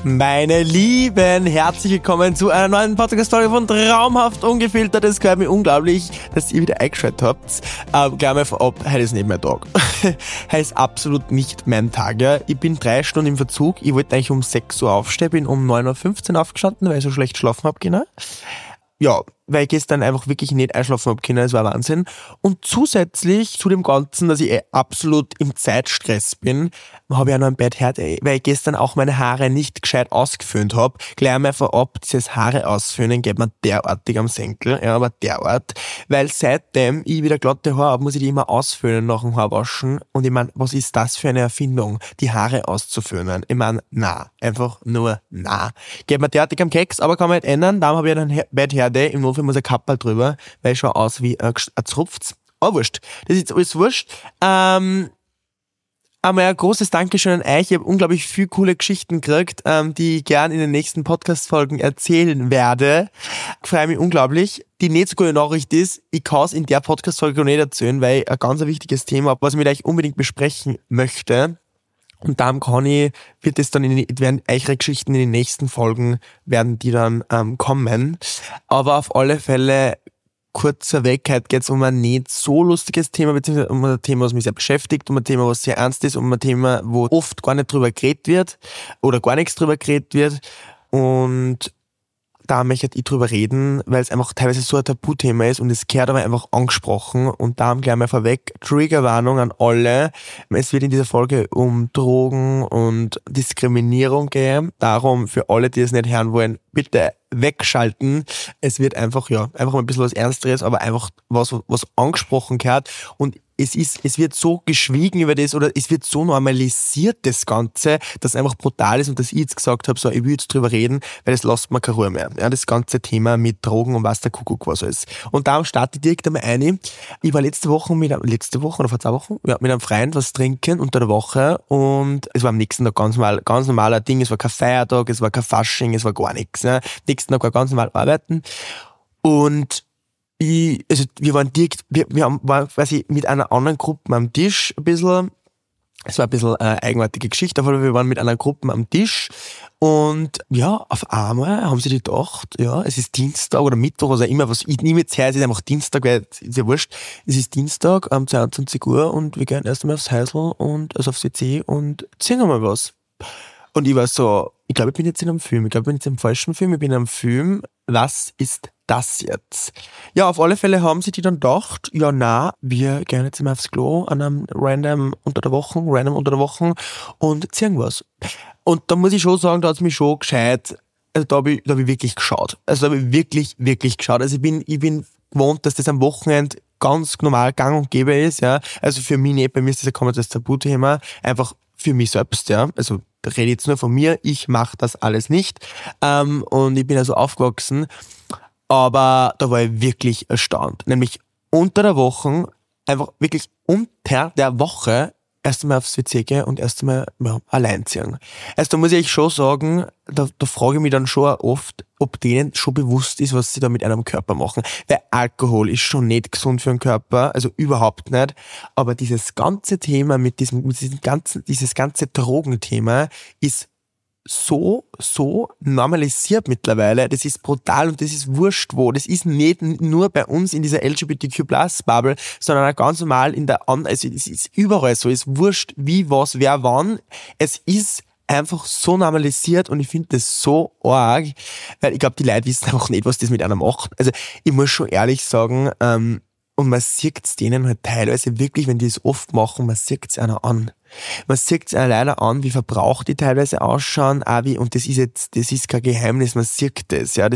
Meine Lieben, herzlich willkommen zu einer neuen Podcast-Folge von Traumhaft Ungefiltert. Es gehört mir unglaublich, dass ihr wieder eingeschaltet habt. Gleich mal vorab, heute ist nicht mein Tag. Heute ist absolut nicht mein Tag. Ja. Ich bin 3 Stunden im Verzug. Ich wollte eigentlich um 6 Uhr aufstehen, bin um 9.15 Uhr aufgestanden, weil ich so schlecht geschlafen habe. Genau. Ja, weil ich gestern einfach wirklich nicht einschlafen habe können, es war Wahnsinn. Und zusätzlich zu dem Ganzen, dass ich absolut im Zeitstress bin, habe ich auch noch ein Bett gehört, weil ich gestern auch meine Haare nicht gescheit ausgeföhnt habe. Gleich einmal vorab, dieses Haare ausföhnen geht mir derartig am Senkel, ja, aber derart. Weil seitdem ich wieder glatte Haare habe, muss ich die immer ausföhnen nach dem Haarwaschen. Und ich meine, was ist das für eine Erfindung, die Haare auszuföhnen? Ich meine, na, einfach nur na. Geht mir derartig am Keks, aber kann man nicht ändern. Darum habe ich ein Bett her, im Notfall muss ein Kappel drüber, weil ich schaue aus wie ein Zrupfz. Aber wurscht. Das ist jetzt alles wurscht. Aber ein großes Dankeschön an euch. Ich habe unglaublich viele coole Geschichten gekriegt, die ich gerne in den nächsten Podcast-Folgen erzählen werde. Ich freue mich unglaublich. Die nicht so gute Nachricht ist, ich kann es in der Podcast-Folge nicht erzählen, weil ich ein ganz wichtiges Thema habe, was ich mit euch unbedingt besprechen möchte. Und darum werden eure Geschichten in den nächsten Folgen, werden die dann kommen. Aber auf alle Fälle, kurzer Weg, heute geht es um ein nicht so lustiges Thema, beziehungsweise um ein Thema, was mich sehr beschäftigt, um ein Thema, was sehr ernst ist, um ein Thema, wo oft gar nicht drüber geredet wird oder gar nichts drüber geredet wird. Und da möchte ich drüber reden, weil es einfach teilweise so ein Tabuthema ist und es gehört aber einfach angesprochen. Und darum gleich mal vorweg, Triggerwarnung an alle. Es wird in dieser Folge um Drogen und Diskriminierung gehen. Darum, für alle, die es nicht hören wollen, bitte wegschalten. Es wird einfach mal ein bisschen was Ernsteres, aber einfach was angesprochen gehört. Und es wird so geschwiegen über das oder es wird so normalisiert, das Ganze, dass es einfach brutal ist und dass ich jetzt gesagt habe, so, ich will jetzt drüber reden, weil das lässt mir keine Ruhe mehr. Ja, das ganze Thema mit Drogen und was der Kuckuck was ist. Und darum starte ich direkt einmal ein. Ich war letzte Woche oder vor 2 Wochen, ja, mit einem Freund was trinken unter der Woche und es war am nächsten Tag ganz normaler Ding, es war kein Feiertag, es war kein Fasching, es war gar nichts. Ne? Nächsten Tag war ganz normal arbeiten und wir waren direkt, wir waren quasi mit einer anderen Gruppe am Tisch ein bisschen, es war ein bisschen eine eigenartige Geschichte, aber wir waren mit einer Gruppe am Tisch und ja, auf einmal haben sie gedacht, ja, es ist Dienstag oder Mittwoch oder immer was, ich nehme jetzt her, es ist einfach Dienstag, weil es ist ja wurscht, es ist Dienstag 22 Uhr und wir gehen erst einmal aufs Häusl und also aufs WC und singen mal was. Und ich war so, ich glaube, ich bin jetzt in einem Film, ich bin jetzt im falschen Film, ich bin in einem Film, was ist das jetzt? Ja, auf alle Fälle haben sie die dann gedacht, ja na, wir gehen jetzt mal aufs Klo an einem random unter der Woche und ziehen was. Und da muss ich schon sagen, da hat es mich schon gescheit, also da hab ich wirklich geschaut. Also da habe ich wirklich, wirklich geschaut. Also ich bin gewohnt, dass das am Wochenende ganz normal gang und gäbe ist, ja. Also für mich nicht, bei mir ist das ja das Tabuthema, einfach für mich selbst, ja. Also da rede ich jetzt nur von mir, ich mache das alles nicht. Und ich bin also aufgewachsen. Aber da war ich wirklich erstaunt. Nämlich unter der Woche, einfach wirklich unter der Woche erst einmal aufs WC gehen und erst einmal allein ziehen. Also da muss ich schon sagen, da frage ich mich dann schon oft, ob denen schon bewusst ist, was sie da mit einem Körper machen. Weil Alkohol ist schon nicht gesund für den Körper, also überhaupt nicht. Aber dieses ganze Thema dieses ganze Drogenthema ist so normalisiert mittlerweile, das ist brutal und das ist wurscht wo. Das ist nicht nur bei uns in dieser LGBTQ+-Bubble, sondern auch ganz normal also es ist überall so, es ist wurscht wie, was, wer, wann. Es ist einfach so normalisiert und ich finde das so arg, weil ich glaube, die Leute wissen auch nicht, was das mit einer macht. Also ich muss schon ehrlich sagen, und man sieht es denen halt teilweise wirklich, wenn die es oft machen, man sieht es einer an. Man sieht es leider an, wie verbraucht die teilweise ausschauen, auch und das ist kein Geheimnis, man sieht das, ja,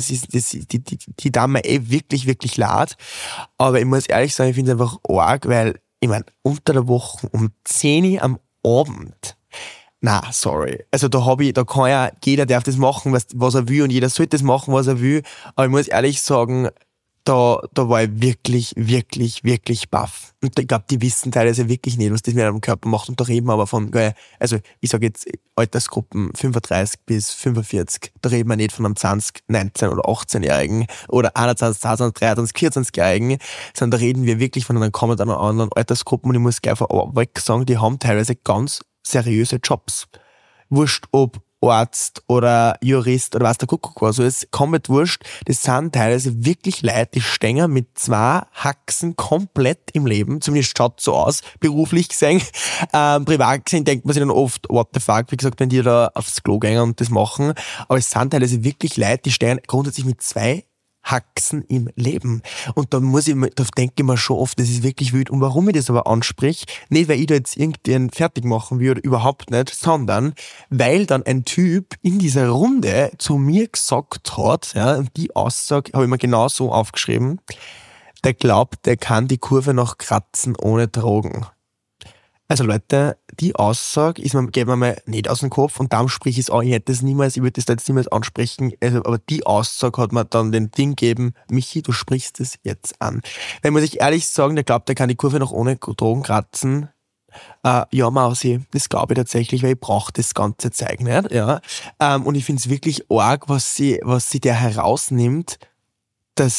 die Dame wirklich, wirklich leid. Aber ich muss ehrlich sagen, ich finde es einfach arg, weil, ich meine, unter der Woche um 10 Uhr am Abend, na, sorry. Also da kann ja, jeder darf das machen, was er will und jeder sollte das machen, was er will. Aber ich muss ehrlich sagen, da war ich wirklich, wirklich, wirklich baff. Und ich glaube, die wissen teilweise wirklich nicht, was das mit einem Körper macht. Und da reden wir aber von, also ich sage jetzt Altersgruppen 35 bis 45. Da reden wir nicht von einem 20, 19 oder 18-Jährigen oder 21, 22, 23, 24-Jährigen, sondern da reden wir wirklich von einer komplett anderen Altersgruppen. Und ich muss gleich vorweg sagen, die haben teilweise ganz seriöse Jobs. Wurscht, ob Arzt oder Jurist oder was der Kuckuck war, so ist komplett wurscht. Das sind teilweise wirklich Leute, die stehen mit 2 Haxen komplett im Leben, zumindest schaut so aus, beruflich gesehen. Privat gesehen denkt man sich dann oft, what the fuck, wie gesagt, wenn die da aufs Klo gehen und das machen. Aber es sind teilweise wirklich Leute, die stehen grundsätzlich mit 2 Haxen im Leben. Und da denke ich mir schon oft, das ist wirklich wild. Und warum ich das aber anspreche, nicht weil ich da jetzt irgendwen fertig machen will oder überhaupt nicht, sondern weil dann ein Typ in dieser Runde zu mir gesagt hat, ja, und die Aussage habe ich mir genau so aufgeschrieben, der glaubt, der kann die Kurve noch kratzen ohne Drogen. Also Leute, die Aussage geht mir mal nicht aus dem Kopf und darum sprich ich es an. Ich würde das da jetzt niemals ansprechen, also, aber die Aussage hat mir dann den Ding gegeben, Michi, du sprichst es jetzt an. Weil muss ich ehrlich sagen, der glaubt, der kann die Kurve noch ohne Drogen kratzen. Ja, Mausi, das glaube ich tatsächlich, weil ich brauche das ganze Zeug nicht. Ja. Und ich finde es wirklich arg, was sie der herausnimmt, das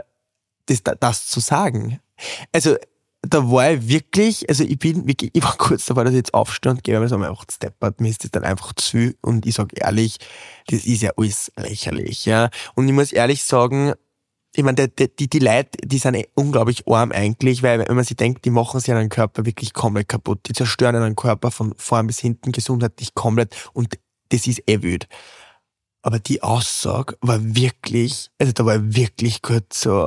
zu sagen. Also da war ich wirklich, also ich war kurz dabei, dass ich jetzt aufstehe und gehe, weil es mir einfach steppert, mir ist das dann einfach zu viel und ich sage ehrlich, das ist ja alles lächerlich, ja. Und ich muss ehrlich sagen, ich meine, die Leute, die sind unglaublich arm eigentlich, weil wenn man sich denkt, die machen sich einen Körper wirklich komplett kaputt, die zerstören einen Körper von vorn bis hinten gesundheitlich komplett und das ist wild. Aber die Aussage war wirklich, also da war ich wirklich kurz so,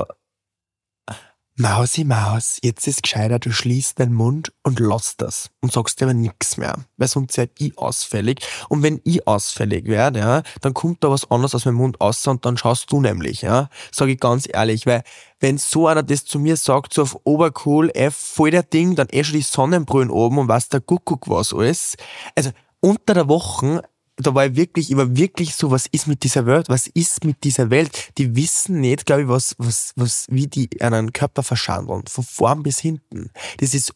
Mausi Maus, jetzt ist gescheiter, du schließt deinen Mund und lass das und sagst dir aber nichts mehr, weil sonst werd ich ausfällig und wenn ich ausfällig werde, ja, dann kommt da was anderes aus meinem Mund raus und dann schaust du nämlich, ja, sage ich ganz ehrlich, weil wenn so einer das zu mir sagt, so auf Obercool, voll der Ding, dann schon die Sonnenbrillen oben und was der Kuckuck was alles, also unter der Woche, da war ich war wirklich so, was ist mit dieser Welt? Was ist mit dieser Welt? Die wissen nicht, glaube ich, wie die einen Körper verschandeln. Von vorn bis hinten. Das ist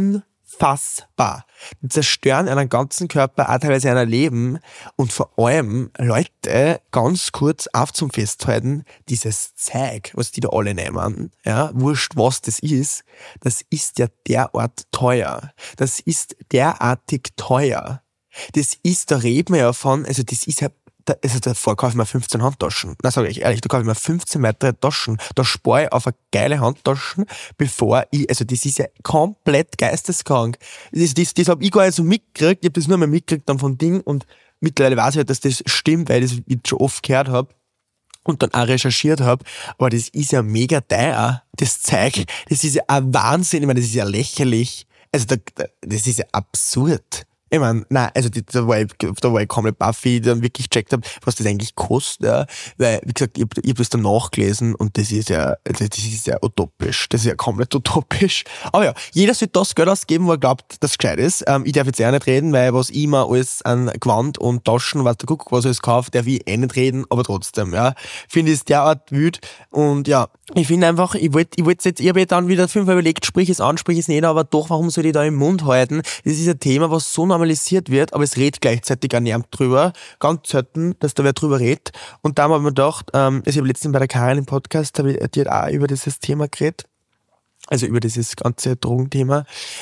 unfassbar. Die zerstören einen ganzen Körper, auch teilweise ein Leben. Und vor allem, Leute, ganz kurz auf zum Festhalten, dieses Zeug, was die da alle nehmen, ja, wurscht was das ist ja derart teuer. Das ist derartig teuer. Da reden wir ja von, also das ist ja, davor kaufe ich mir 15 Handtaschen. Na, sage ich ehrlich, da kaufe ich mir 15 weitere Taschen. Da spare ich auf eine geile Handtaschen, also das ist ja komplett geisteskrank. Das habe ich gar nicht so mitgekriegt, ich habe das nur mal mitgekriegt dann von Ding und mittlerweile weiß ich halt, dass das stimmt, weil ich das jetzt schon oft gehört habe und dann auch recherchiert habe, aber das ist ja mega teuer, das Zeug. Das ist ja ein Wahnsinn, ich meine, das ist ja lächerlich. Also das ist ja absurd. Ich meine, nein, also da war ich komplett baff, wie ich dann wirklich gecheckt habe, was das eigentlich kostet, ja. Weil, wie gesagt, ich hab das dann nachgelesen und das ist ja utopisch. Das ist ja komplett utopisch. Aber ja, jeder soll das Geld ausgeben, wo er glaubt, dass es gescheit ist. Ich darf jetzt nicht reden, weil was ich mir alles an Gewand und Taschen, was der Kuckuck was alles kauft, darf ich nicht reden, aber trotzdem, ja. Finde ich es derart wütend und ja, ich finde einfach, ich habe dann wieder 5 überlegt, sprich es an, sprich es nicht, aber doch, warum soll ich da im Mund halten? Das ist ein Thema, was so normalisiert wird, aber es redet gleichzeitig auch niemand drüber. Ganz selten, dass da wer drüber redet. Und da haben wir mir gedacht, ich habe letztens bei der Karin im Podcast, die hat auch über dieses Thema geredet. Also über dieses ganze Drogenthema.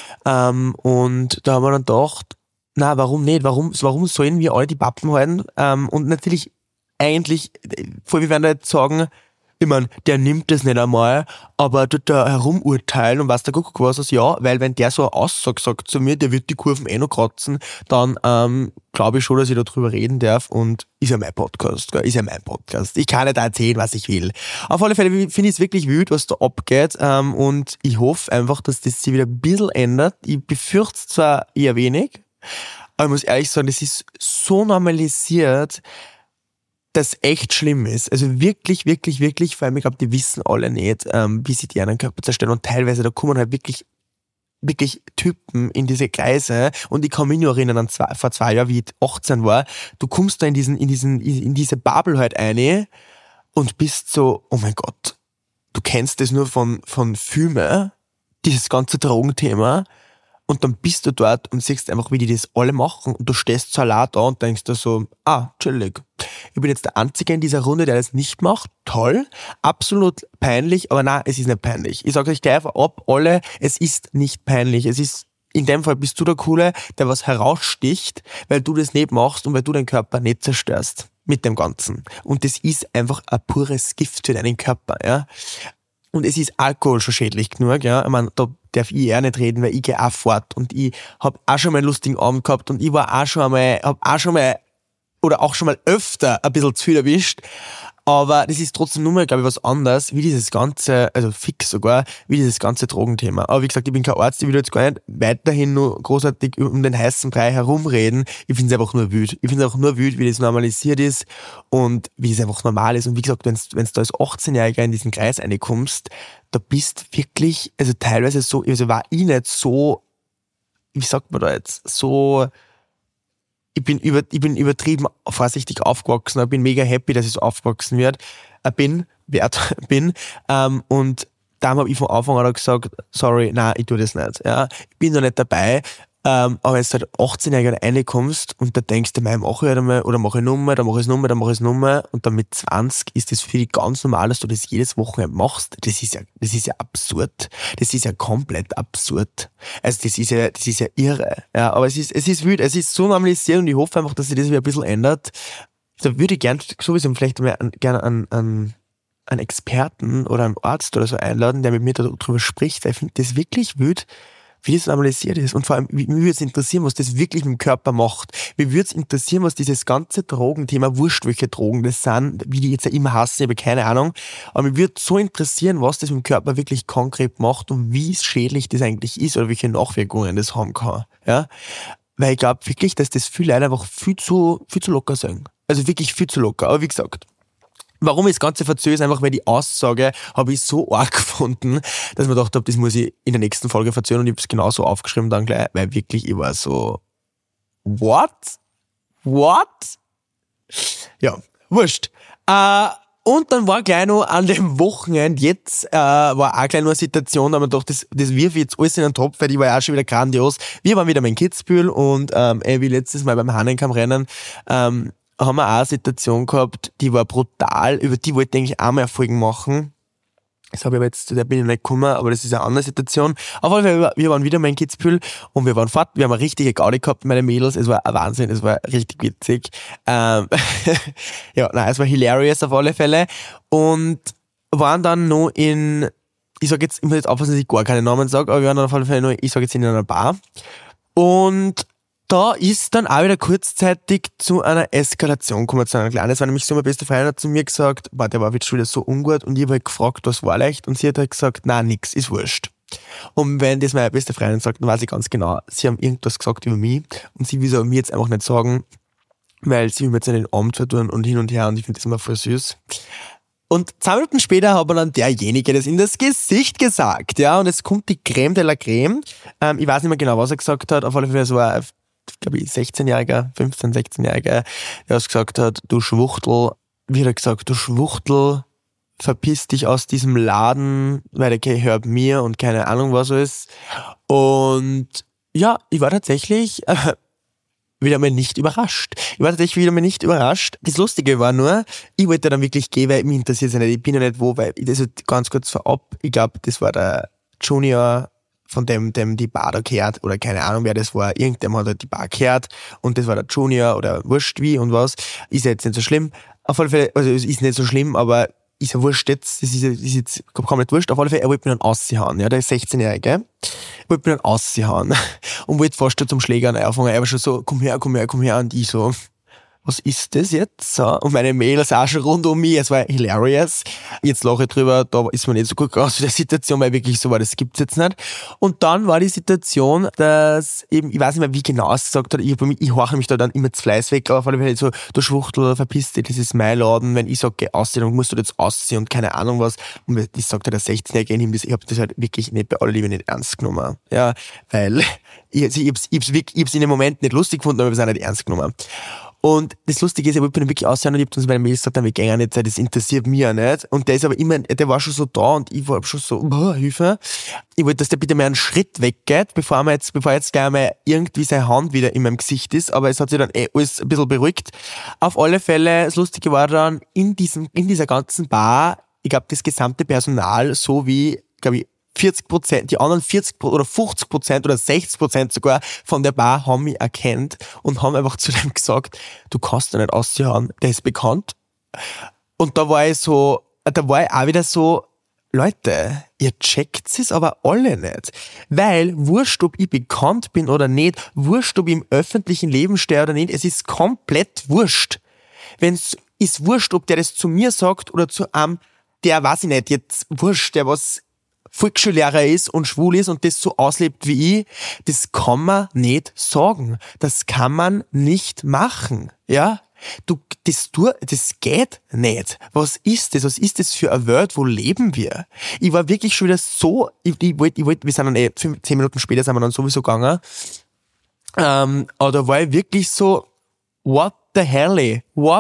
Und da haben wir dann gedacht, na, warum nicht? Warum sollen wir alle die Pappen halten? Und natürlich, eigentlich, wir werden da jetzt sagen, ich mein, der nimmt das nicht einmal, aber tut da herumurteilen und was der Kuckuck was ist, ja, weil wenn der so eine Aussage sagt zu mir, der wird die Kurven noch kratzen, dann glaube ich schon, dass ich da drüber reden darf und ist ja mein Podcast, gell? Ist ja mein Podcast. Ich kann nicht erzählen, was ich will. Auf alle Fälle finde ich es wirklich wild, was da abgeht und ich hoffe einfach, dass das sich wieder ein bisschen ändert. Ich befürchte es zwar eher wenig, aber ich muss ehrlich sagen, das ist so normalisiert, das echt schlimm ist. Also wirklich, wirklich, wirklich, vor allem, ich glaube, die wissen alle nicht, wie sie die anderen Körper zerstören und teilweise, da kommen halt wirklich Typen in diese Kreise und ich kann mich nur erinnern vor 2 Jahren, wie ich 18 war, du kommst da in diese Bubble halt rein und bist so, oh mein Gott, du kennst das nur von Filmen, dieses ganze Drogenthema. Und dann bist du dort und siehst einfach, wie die das alle machen und du stehst so allein da und denkst dir so, chillig. Ich bin jetzt der Einzige in dieser Runde, der das nicht macht. Toll, absolut peinlich, aber nein, es ist nicht peinlich. Ich sage euch gleich ab, alle, es ist nicht peinlich. Es ist in dem Fall bist du der Coole, der was heraussticht, weil du das nicht machst und weil du deinen Körper nicht zerstörst mit dem Ganzen. Und das ist einfach ein pures Gift für deinen Körper, ja. Und es ist Alkohol schon schädlich genug, ja. Ich meine, da darf ich eher nicht reden, weil ich gehe auch fort und ich hab auch schon mal einen lustigen Abend gehabt und ich war auch schon mal oder auch schon mal öfter ein bisschen zu viel erwischt. Aber das ist trotzdem nur mal, glaube ich, was anderes, wie dieses ganze, also fix sogar, wie dieses ganze Drogenthema. Aber wie gesagt, ich bin kein Arzt, ich will jetzt gar nicht weiterhin nur großartig um den heißen Brei herumreden. Ich finde es einfach nur wütend. Ich finde es einfach nur wütend, wie das normalisiert ist und wie es einfach normal ist. Und wie gesagt, wenn du da als 18-Jähriger in diesen Kreis reinkommst, da bist wirklich, also teilweise so, also war ich nicht so, wie sagt man da jetzt, so, ich bin übertrieben vorsichtig aufgewachsen, ich bin mega happy, dass ich so aufgewachsen bin. Und da habe ich von Anfang an gesagt, sorry, nein, ich tue das nicht. Ja, ich bin da nicht dabei. Aber jetzt halt 18-Jähriger reinkommst und da denkst du, mache ich halt einmal, oder mache ich Nummer, dann mache ich es Nummer und dann mit 20 ist das für dich ganz normal, dass du das jedes Wochenende machst. Das ist ja absurd. Das ist ja komplett absurd. Also das ist ja irre. Ja, aber es ist wild, es ist so normalisiert und ich hoffe einfach, dass sich das wieder ein bisschen ändert. Da würde ich gern sowieso vielleicht mal gerne einen Experten oder einen Arzt oder so einladen, der mit mir darüber spricht, weil ich finde das wirklich wild, wie das normalisiert ist. Und vor allem, mich würde es interessieren, was das wirklich mit dem Körper macht. Mich würde es interessieren, was dieses ganze Drogenthema, wurscht welche Drogen das sind, wie die jetzt ja immer hassen, ich habe keine Ahnung. Aber mich würde so interessieren, was das mit dem Körper wirklich konkret macht und wie schädlich das eigentlich ist oder welche Nachwirkungen das haben kann. Ja? Weil ich glaube wirklich, dass das viele Leute einfach viel zu locker sind. Also wirklich viel zu locker. Aber wie gesagt, warum ich das Ganze verzögere, ist einfach, weil die Aussage habe ich so arg gefunden, dass ich mir gedacht habe, das muss ich in der nächsten Folge verzögern und ich habe es genauso aufgeschrieben dann gleich, weil wirklich ich war so, what? Ja, wurscht. Und dann war gleich noch an dem Wochenende, jetzt war auch gleich noch eine Situation, da haben wir gedacht, das wirf ich jetzt alles in den Topf, weil die war ja auch schon wieder grandios. Wir waren wieder mal in Kitzbühel und wie letztes Mal beim Hahnenkamm-Rennen, haben wir auch eine Situation gehabt, die war brutal, über die wollte ich eigentlich auch mal Folgen machen. Das habe ich aber jetzt, zu der bin ich nicht gekommen, aber das ist eine andere Situation. Auf jeden Fall, wir waren wieder mal in Kitzbühel und wir waren fort, wir haben eine richtige Gaudi gehabt, meine Mädels, es war ein Wahnsinn, es war richtig witzig. Ja, nein, es war hilarious auf alle Fälle und waren dann noch ich sag jetzt, ich muss jetzt aufpassen, dass ich gar keine Namen sage, aber wir waren dann auf alle Fälle noch, ich sage jetzt in einer Bar und da ist dann auch wieder kurzzeitig zu einer Eskalation gekommen, zu einer kleinen. Es war nämlich so, meine beste Freundin hat zu mir gesagt, der war jetzt schon wieder so ungut und ich habe halt gefragt, was war leicht und sie hat halt gesagt, nein, nix, ist wurscht. Und wenn das meine beste Freundin sagt, dann weiß ich ganz genau, sie haben irgendwas gesagt über mich und sie will es aber mir jetzt einfach nicht sagen, weil sie will mir jetzt in den Abend vertun und hin und her und ich finde das immer voll süß. Und 2 Minuten später hat mir dann derjenige das in das Gesicht gesagt, ja, und es kommt die Creme de la Creme. Ich weiß nicht mehr genau, was er gesagt hat, auf alle Fälle, es war glaube ich, 16-Jähriger, 16-Jähriger, der gesagt hat, du Schwuchtel, wie hat er gesagt, du Schwuchtel, verpiss dich aus diesem Laden, weil der gehört mir und keine Ahnung was ist. Und ja, ich war tatsächlich wieder mal nicht überrascht. Das Lustige war nur, ich wollte dann wirklich gehen, weil mich interessiert es ja nicht, ich bin ja nicht wo, weil das ganz kurz vorab, ich glaube, das war der Junior, von dem die Bar da gehört, oder keine Ahnung wer das war, irgendjemand hat halt die Bar gehört und das war der Junior oder wurscht wie und was, ist ja jetzt nicht so schlimm, auf alle Fälle, also es ist nicht so schlimm, aber ist ja wurscht jetzt, das ist jetzt komplett wurscht, auf alle Fälle, er wollte mich dann aushauen, ja, der ist 16-Jährige, wollte mich dann aushauen und wollte fast schon zum Schlägern anfangen, er war schon so, komm her und ich so, was ist das jetzt? So. Und meine Mädels auch schon rund um mich, es war hilarious. Jetzt lache ich drüber, da ist mir nicht so gut raus zu der Situation, weil wirklich so war, das gibt's jetzt nicht. Und dann war die Situation, dass eben, ich weiß nicht mehr, wie genau es gesagt hat, ich horche mich da dann immer zu Fleiß weg, aber auf alle Fälle so, du Schwuchtel, verpiss dich, das ist mein Laden, wenn ich sage, geh aussehen, dann musst du jetzt aussehen und keine Ahnung was. Und ich sagte der 16-Jährige, ich habe das halt wirklich nicht bei aller Liebe nicht ernst genommen. Ja, weil ich hab's in dem Moment nicht lustig gefunden, aber ich hab's auch nicht ernst genommen. Und das Lustige ist, ich wollte mir wirklich aussehen und ich hab uns bei der Mail gesagt, wir gehen ja nicht, das interessiert mich ja nicht. Und der ist aber immer, der war schon so da und ich war schon so, Hilfe. Ich wollte, dass der bitte mal einen Schritt weggeht, bevor jetzt gleich mal irgendwie seine Hand wieder in meinem Gesicht ist. Aber es hat sich dann alles ein bisschen beruhigt. Auf alle Fälle, das Lustige war dann, in dieser ganzen Bar, ich glaube, das gesamte Personal, so wie, glaube ich, 40%, die anderen 40% oder 50% oder 60% sogar von der Bar haben mich erkannt und haben einfach zu dem gesagt, du kannst da nicht aussehen, der ist bekannt. Und da war ich auch wieder so, Leute, ihr checkt es aber alle nicht. Weil, wurscht, ob ich bekannt bin oder nicht, wurscht, ob ich im öffentlichen Leben stehe oder nicht, es ist komplett wurscht. Wenn's ist wurscht, ob der das zu mir sagt oder zu einem, der, weiß ich nicht, jetzt wurscht, der was Volksschullehrer ist und schwul ist und das so auslebt wie ich, das kann man nicht sagen. Das kann man nicht machen, ja? Das geht nicht. Was ist das? Was ist das für eine Welt? Wo leben wir? Ich war wirklich schon wieder so, wir sind dann 10 Minuten später sind wir dann sowieso gegangen, aber da war ich wirklich so, what the hell?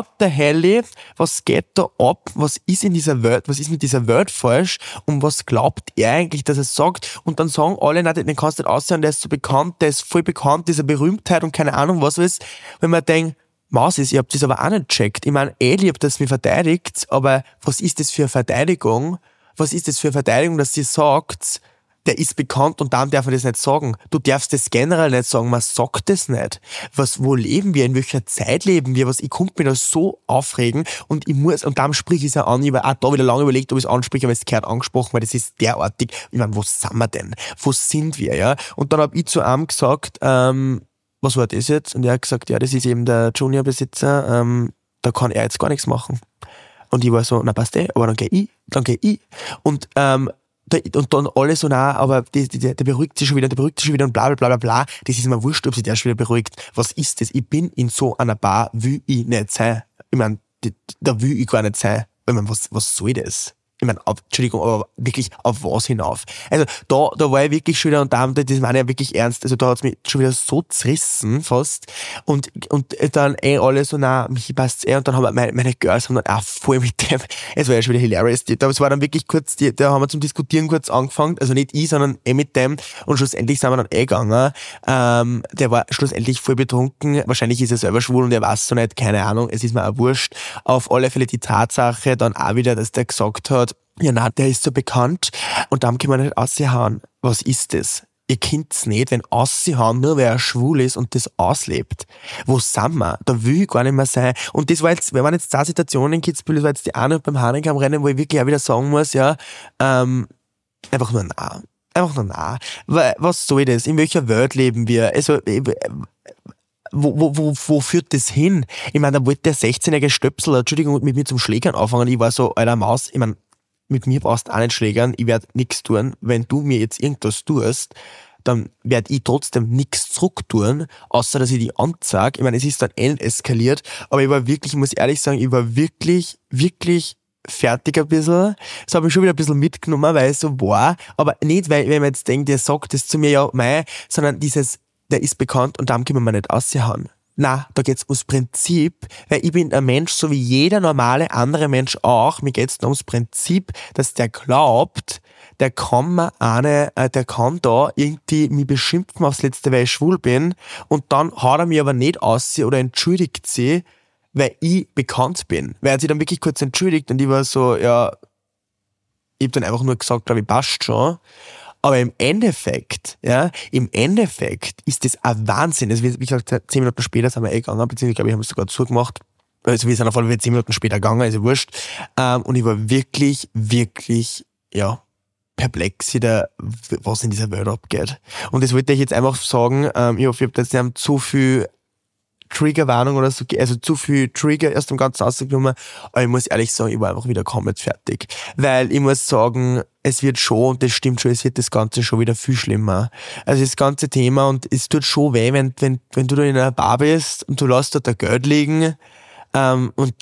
Was geht da ab? Was ist in dieser Welt? Was ist mit dieser Welt falsch? Und was glaubt er eigentlich, dass er sagt? Und dann sagen alle, nein, den kannst du nicht aussehen, der ist so bekannt, der ist voll bekannt, dieser Berühmtheit und keine Ahnung was ist. Wenn man denkt, Maus ist, ihr habt das aber auch nicht gecheckt. Ich meine, lieb, dass mir verteidigt, aber was ist das für eine Verteidigung? Was ist das für eine Verteidigung, dass sie sagt, der ist bekannt und dann darf man das nicht sagen. Du darfst das generell nicht sagen, man sagt das nicht. Wo leben wir, in welcher Zeit leben wir, ich konnte mich da so aufregen und dann sprich ich es ja an, ich habe auch da wieder lange überlegt, ob ich es anspreche, aber es gehört angesprochen, weil das ist derartig, ich meine, wo sind wir denn? Wo sind wir, ja? Und dann habe ich zu einem gesagt, was war das jetzt? Und er hat gesagt, ja, das ist eben der Junior-Besitzer, da kann er jetzt gar nichts machen. Und ich war so, na passt aber dann geh ich. Und dann alle so, na, aber der beruhigt sich schon wieder und bla bla bla bla. Das ist mir wurscht, ob sich der schon wieder beruhigt. Was ist das? Ich bin in so einer Bar, will ich nicht sein. Ich meine, da will ich gar nicht sein. Ich meine, was soll das? Ich meine, Entschuldigung, aber wirklich auf was hinauf? Also da war ich wirklich schon wieder und das meine ich ja wirklich ernst. Also da hat's mich schon wieder so zerrissen fast. Und dann alle so, na, mich passt's und dann haben meine Girls haben dann auch voll mit dem, es war ja schon wieder hilarious. Es war dann wirklich kurz, da haben wir zum Diskutieren kurz angefangen, also nicht ich, sondern mit dem und schlussendlich sind wir dann gegangen. Der war schlussendlich voll betrunken, wahrscheinlich ist er selber schwul und er weiß so nicht, keine Ahnung, es ist mir auch wurscht. Auf alle Fälle die Tatsache dann auch wieder, dass der gesagt hat, ja, na, der ist so bekannt und dann können wir nicht aushauen. Was ist das? Ihr kennt's nicht, wenn aushauen, nur weil er schwul ist und das auslebt. Wo sind wir? Da will ich gar nicht mehr sein. Und das war jetzt, wenn man jetzt da Situationen in Kitzbühel, das war jetzt die eine beim Hahnenkamm-Rennen, wo ich wirklich auch wieder sagen muss, ja, einfach nur nah. Was soll das? In welcher Welt leben wir? Also, wo führt das hin? Ich meine, da wollte der 16-jährige Stöpsel, Entschuldigung, mit mir zum Schlägern anfangen. Ich war so, alter Maus, ich meine, mit mir brauchst du auch nicht schlägern, ich werde nichts tun. Wenn du mir jetzt irgendwas tust, dann werde ich trotzdem nichts zurücktun, außer dass ich die anzeige. Ich meine, es ist dann eskaliert, aber ich war wirklich, ich muss ehrlich sagen, ich war wirklich, wirklich fertig ein bisschen. Das habe ich schon wieder ein bisschen mitgenommen, weil es so war. Aber nicht, weil, wenn man jetzt denkt, der sagt das zu mir, ja, sondern dieses, der ist bekannt und darum können wir nicht aushauen. Na, da geht's ums Prinzip, weil ich bin ein Mensch, so wie jeder normale andere Mensch auch. Mir geht's da ums Prinzip, dass der glaubt, der kann da irgendwie mich beschimpfen aufs Letzte, weil ich schwul bin und dann haut er mich aber nicht aus oder entschuldigt sie, weil ich bekannt bin. Weil er sich dann wirklich kurz entschuldigt und ich war so, ja, ich hab dann einfach nur gesagt, glaube ich, passt schon. Aber im Endeffekt ist das ein Wahnsinn. Also, wie gesagt, 10 Minuten später sind wir gegangen, beziehungsweise, glaube ich, haben es sogar zugemacht. Also, wir sind auf alle Fälle 10 Minuten später gegangen, also wurscht. Und ich war wirklich, wirklich, ja, perplex wieder, was in dieser Welt abgeht. Und das wollte ich jetzt einfach sagen, ich hoffe, ich habe jetzt zu viel Triggerwarnung oder so, also zu viel Trigger erst im Ganzen rausgenommen, aber ich muss ehrlich sagen, ich war einfach wieder komplett fertig. Weil ich muss sagen, es wird schon, und das stimmt schon, es wird das Ganze schon wieder viel schlimmer. Also das ganze Thema, und es tut schon weh, wenn du da in einer Bar bist und du lässt dort dein Geld liegen, und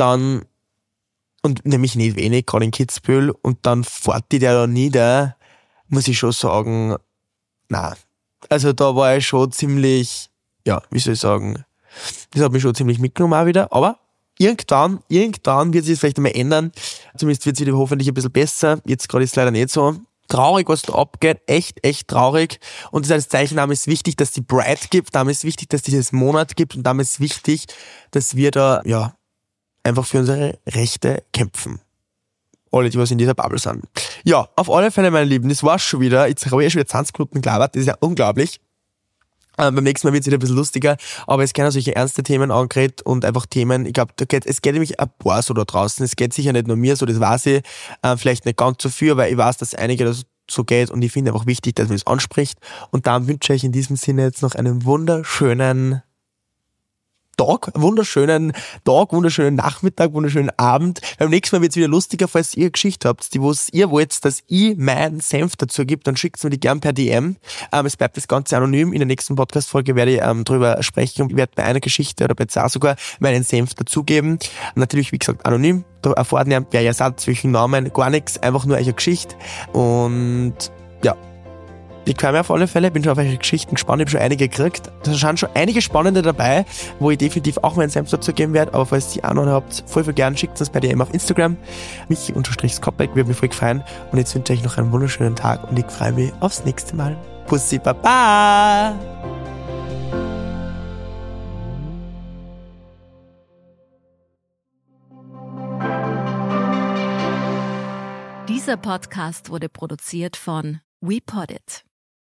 nämlich nicht wenig, gerade in Kitzbühel, und dann fährt die der da nieder, muss ich schon sagen, na, also da war ich schon ziemlich, ja, wie soll ich sagen, das hat mich schon ziemlich mitgenommen auch wieder, aber irgendwann wird sich das vielleicht einmal ändern. Zumindest wird es wieder hoffentlich ein bisschen besser. Jetzt gerade ist es leider nicht so. Traurig, was da abgeht. Echt traurig. Und das als Zeichen, damit ist wichtig, dass die Pride gibt. Damit ist wichtig, dass dieses Monat gibt. Und damit ist wichtig, dass wir da, ja, einfach für unsere Rechte kämpfen. alle, die was in dieser Bubble sind. Ja, auf alle Fälle, meine Lieben, das war's schon wieder. Jetzt habe ich schon wieder 20 Minuten gelabert, das ist ja unglaublich. Beim nächsten Mal wird es wieder ein bisschen lustiger, aber es werden auch solche ernste Themen angeredet und einfach Themen, ich glaube, es geht nämlich ein paar so da draußen, es geht sicher nicht nur mir so, das weiß ich, vielleicht nicht ganz so viel, aber ich weiß, dass einige das so geht und ich finde einfach wichtig, dass man das anspricht und dann wünsche ich in diesem Sinne jetzt noch einen wunderschönen wunderschönen Nachmittag, wunderschönen Abend. Beim nächsten Mal wird es wieder lustiger, falls ihr Geschichte habt, die was ihr wollt, dass ich meinen Senf dazu gibt, dann schickt mir die gern per DM. Es bleibt das Ganze anonym. In der nächsten Podcast-Folge werde ich drüber sprechen und werde bei einer Geschichte oder bei zwei sogar meinen Senf dazugeben. Natürlich, wie gesagt, anonym. Da erfahrt ihr, wer ihr seid, zwischen Namen, gar nichts, einfach nur eure Geschichte. Und ja, ich freue mich auf alle Fälle, bin schon auf eure Geschichten gespannt, ich habe schon einige gekriegt. Da sind schon einige spannende dabei, wo ich definitiv auch meinen Senf dazu geben werde, aber falls ihr auch noch habt, voll gern, schickt uns bei DM auf Instagram, Michi_Skopek, würde mich voll gefallen. Und jetzt wünsche ich euch noch einen wunderschönen Tag und ich freue mich aufs nächste Mal. Pussy, Baba! Dieser Podcast wurde produziert von WePoddit.